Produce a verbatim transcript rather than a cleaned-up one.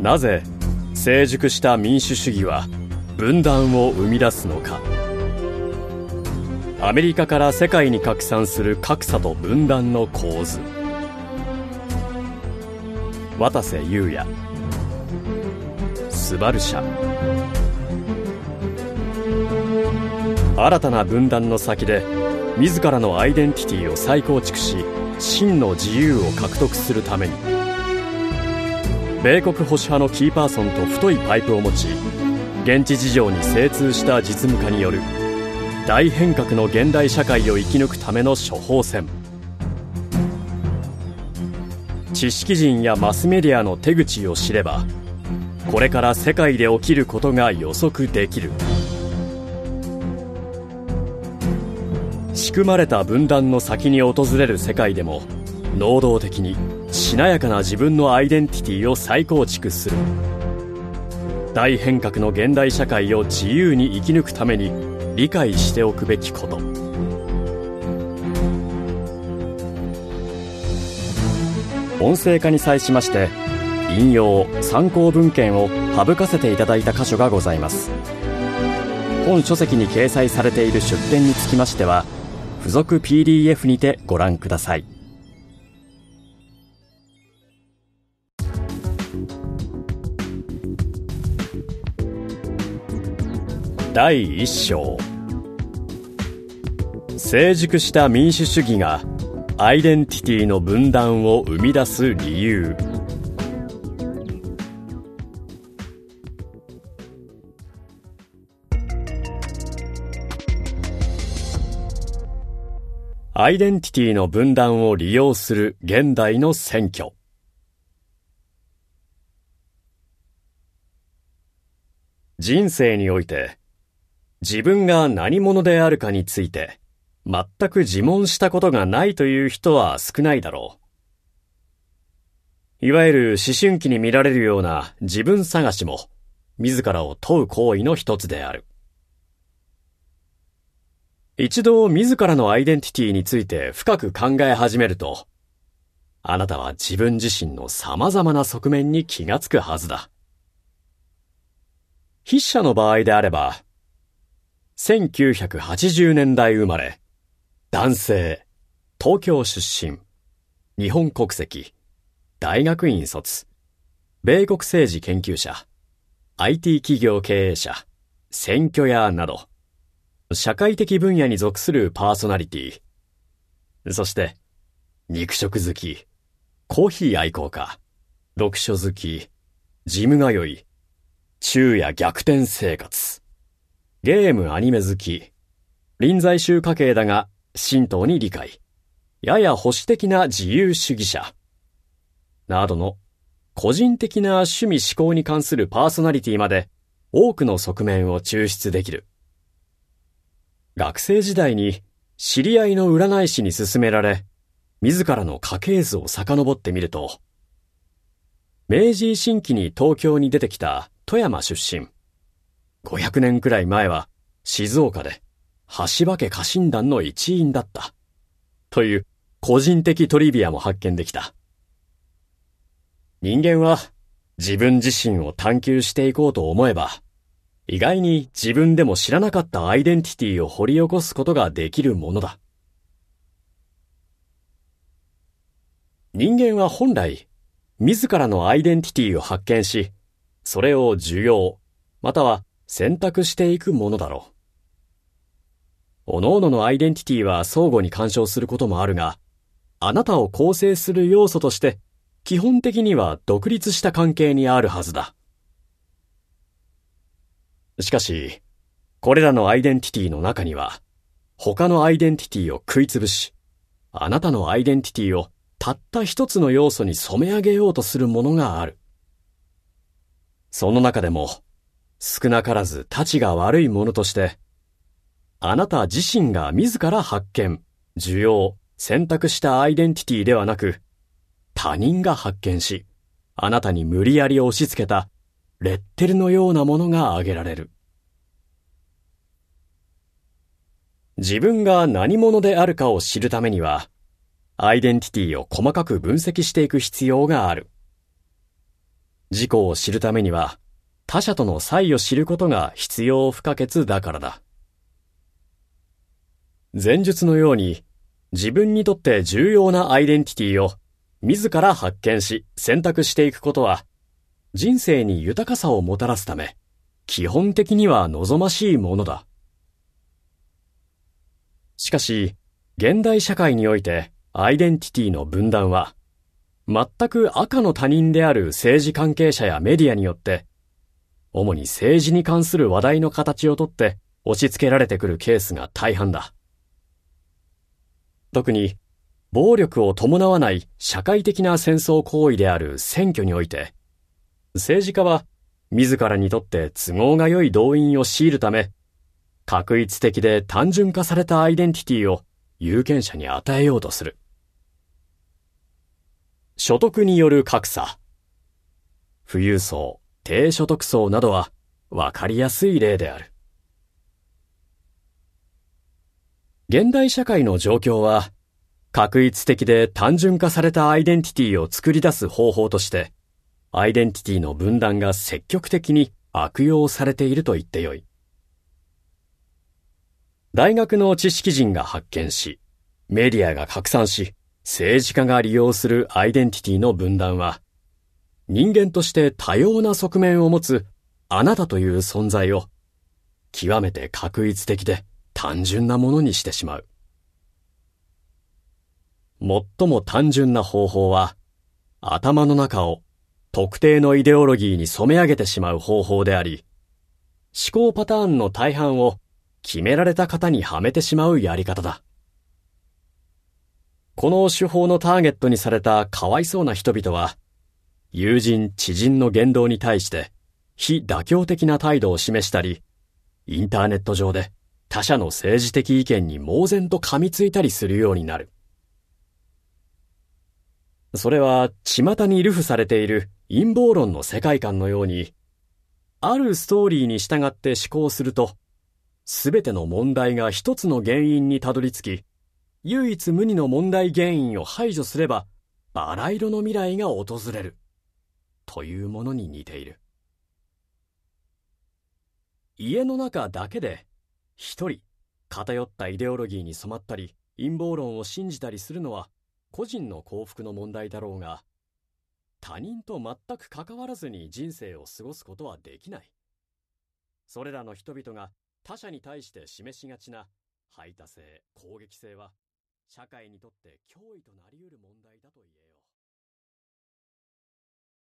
なぜ成熟した民主主義は分断を生み出すのか。アメリカから世界に拡散する格差と分断の構図。渡瀬裕也、スバル社。新たな分断の先で自らのアイデンティティを再構築し、真の自由を獲得するために、米国保守派のキーパーソンと太いパイプを持ち、現地事情に精通した実務家による大変革の現代社会を生き抜くための処方箋。知識人やマスメディアの手口を知れば、これから世界で起きることが予測できる。仕組まれた分断の先に訪れる世界でも、能動的にしなやかな自分のアイデンティティを再構築する。大変革の現代社会を自由に生き抜くために理解しておくべきこと。音声化に際しまして、引用参考文献を省かせていただいた箇所がございます。本書籍に掲載されている出典につきましては、付属 ピーディーエフ にてご覧ください。だいいっ章。成熟した民主主義がアイデンティティの分断を生み出す理由。アイデンティティの分断を利用する現代の選挙。人生において、自分が何者であるかについて全く自問したことがないという人は少ないだろう。いわゆる思春期に見られるような自分探しも自らを問う行為の一つである。一度自らのアイデンティティについて深く考え始めると、あなたは自分自身の様々な側面に気がつくはずだ。筆者の場合であれば、せんきゅうひゃくはちじゅうねんだい生まれ、男性、東京出身、日本国籍、大学院卒、米国政治研究者、アイティー 企業経営者、選挙屋など、社会的分野に属するパーソナリティ、そして、肉食好き、コーヒー愛好家、読書好き、ジム通い、昼夜逆転生活、ゲームアニメ好き、臨在宗家系だが神道に理解、やや保守的な自由主義者、などの個人的な趣味思考に関するパーソナリティまで多くの側面を抽出できる。学生時代に知り合いの占い師に勧められ、自らの家系図を遡ってみると、明治維新期に東京に出てきた富山出身。ごひゃくねんくらい前は静岡で橋場家家臣団の一員だった。という個人的トリビアも発見できた。人間は自分自身を探求していこうと思えば、意外に自分でも知らなかったアイデンティティを掘り起こすことができるものだ。人間は本来、自らのアイデンティティを発見し、それを受容、または選択していくものだろう。各々のアイデンティティは相互に干渉することもあるが、あなたを構成する要素として、基本的には独立した関係にあるはずだ。しかし、これらのアイデンティティの中には、他のアイデンティティを食いつぶし、あなたのアイデンティティをたった一つの要素に染め上げようとするものがある。その中でも、少なからずたちが悪いものとして、あなた自身が自ら発見、受容、選択したアイデンティティではなく、他人が発見し、あなたに無理やり押し付けたレッテルのようなものが挙げられる。自分が何者であるかを知るためには、アイデンティティを細かく分析していく必要がある。 自己を知るためには、他者との差異を知ることが必要不可欠だからだ。前述のように、自分にとって重要なアイデンティティを自ら発見し選択していくことは、人生に豊かさをもたらすため、基本的には望ましいものだ。しかし、現代社会においてアイデンティティの分断は、全く赤の他人である政治関係者やメディアによって、主に政治に関する話題の形をとって押し付けられてくるケースが大半だ。特に、暴力を伴わない社会的な戦争行為である選挙において、政治家は自らにとって都合が良い動員を強いるため、画一的で単純化されたアイデンティティを有権者に与えようとする。所得による格差、富裕層、低所得層などは分かりやすい例である。現代社会の状況は、画一的で単純化されたアイデンティティを作り出す方法として、アイデンティティの分断が積極的に悪用されていると言ってよい。大学の知識人が発見し、メディアが拡散し、政治家が利用するアイデンティティの分断は、人間として多様な側面を持つあなたという存在を、極めて画一的で単純なものにしてしまう。最も単純な方法は、頭の中を特定のイデオロギーに染め上げてしまう方法であり、思考パターンの大半を決められた型にはめてしまうやり方だ。この手法のターゲットにされたかわいそうな人々は、友人、知人の言動に対して非妥協的な態度を示したり、インターネット上で他者の政治的意見に猛然と噛みついたりするようになる。それは巷に流布されている陰謀論の世界観のように、あるストーリーに従って思考すると、すべての問題が一つの原因にたどり着き、唯一無二の問題原因を排除すれば、バラ色の未来が訪れる。というものに似ている。家の中だけで、一人、偏ったイデオロギーに染まったり、陰謀論を信じたりするのは、個人の幸福の問題だろうが、他人と全く関わらずに人生を過ごすことはできない。それらの人々が他者に対して示しがちな排他性、攻撃性は、社会にとって脅威となり得る問題だと言えよう。